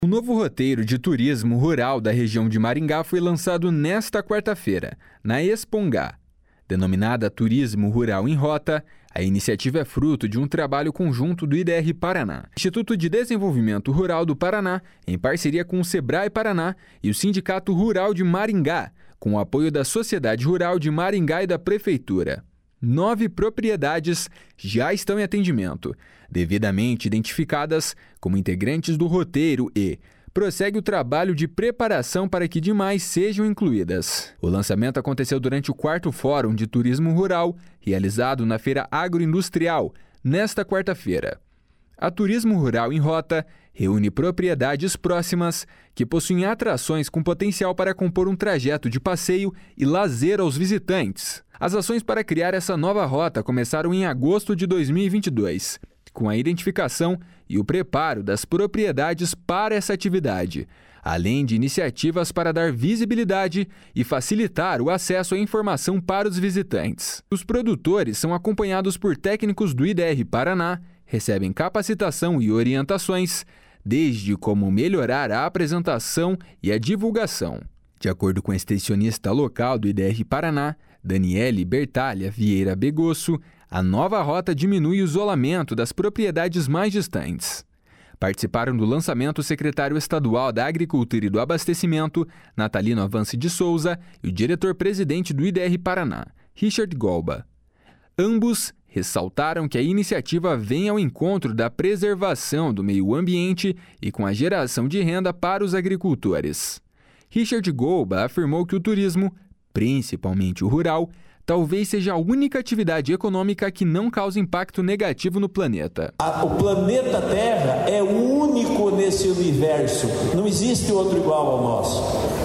O novo roteiro de turismo rural da região de Maringá foi lançado nesta quarta-feira, na Expongá. Denominada Turismo Rural em Rota, a iniciativa é fruto de um trabalho conjunto do IDR Paraná, Instituto de Desenvolvimento Rural do Paraná, em parceria com o Sebrae Paraná e o Sindicato Rural de Maringá, com o apoio da Sociedade Rural de Maringá e da Prefeitura. 9 propriedades já estão em atendimento, devidamente identificadas como integrantes do roteiro e prossegue o trabalho de preparação para que demais sejam incluídas. O lançamento aconteceu durante o 4º Fórum de Turismo Rural, realizado na Feira Agroindustrial, nesta quarta-feira. A Turismo Rural em Rota reúne propriedades próximas que possuem atrações com potencial para compor um trajeto de passeio e lazer aos visitantes. As ações para criar essa nova rota começaram em agosto de 2022, com a identificação e o preparo das propriedades para essa atividade, além de iniciativas para dar visibilidade e facilitar o acesso à informação para os visitantes. Os produtores são acompanhados por técnicos do IDR Paraná, recebem capacitação e orientações, desde como melhorar a apresentação e a divulgação. De acordo com a extensionista local do IDR Paraná, Daniele Bertalha Vieira Begosso, a nova rota diminui o isolamento das propriedades mais distantes. Participaram do lançamento o secretário estadual da Agricultura e do Abastecimento, Natalino Avance de Souza, e o diretor-presidente do IDR Paraná, Richard Golba. Ambos ressaltaram que a iniciativa vem ao encontro da preservação do meio ambiente e com a geração de renda para os agricultores. Richard Golba afirmou que o turismo, principalmente o rural, talvez seja a única atividade econômica que não causa impacto negativo no planeta. O planeta Terra é o único nesse universo, não existe outro igual ao nosso.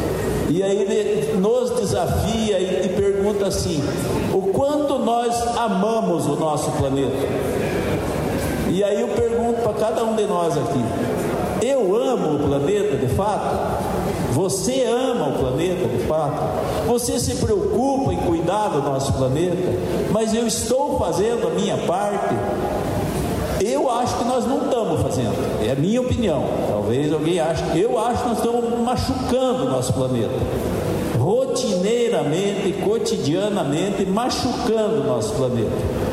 E aí ele nos desafia e pergunta assim: o quanto nós amamos o nosso planeta? E aí eu pergunto para cada um de nós aqui: eu amo o planeta de fato? Você ama o planeta de fato? Você se preocupa em cuidar do nosso planeta? Mas eu estou fazendo a minha parte? Eu acho que nós não estamos fazendo. É a minha opinião. Talvez alguém ache. Eu acho que nós estamos machucando o nosso planeta. Rotineiramente, cotidianamente, machucando o nosso planeta.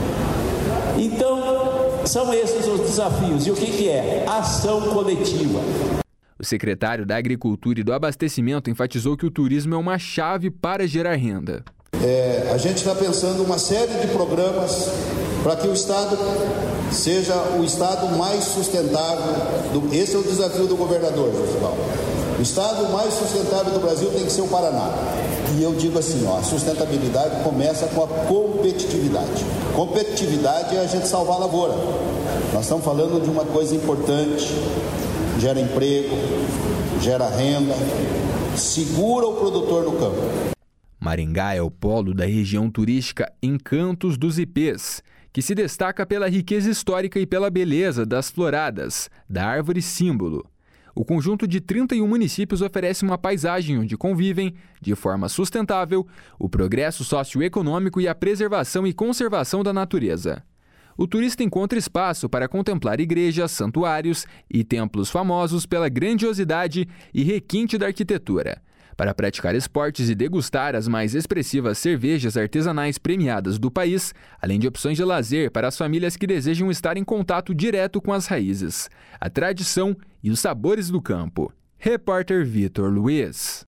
Então, são esses os desafios. E o que é? Ação coletiva. O secretário da Agricultura e do Abastecimento enfatizou que o turismo é uma chave para gerar renda. A gente está pensando uma série de programas para que o Estado seja o Estado mais sustentável. Esse é o desafio do governador, Josival. O Estado mais sustentável do Brasil tem que ser o Paraná. E eu digo assim, a sustentabilidade começa com a competitividade. Competitividade é a gente salvar a lavoura. Nós estamos falando de uma coisa importante. Gera emprego, gera renda, segura o produtor no campo. Maringá é o polo da região turística Encantos dos Ipês, que se destaca pela riqueza histórica e pela beleza das floradas, da árvore símbolo. O conjunto de 31 municípios oferece uma paisagem onde convivem, de forma sustentável, o progresso socioeconômico e a preservação e conservação da natureza. O turista encontra espaço para contemplar igrejas, santuários e templos famosos pela grandiosidade e requinte da arquitetura, para praticar esportes e degustar as mais expressivas cervejas artesanais premiadas do país, além de opções de lazer para as famílias que desejam estar em contato direto com as raízes, a tradição e os sabores do campo. Repórter Vitor Luiz.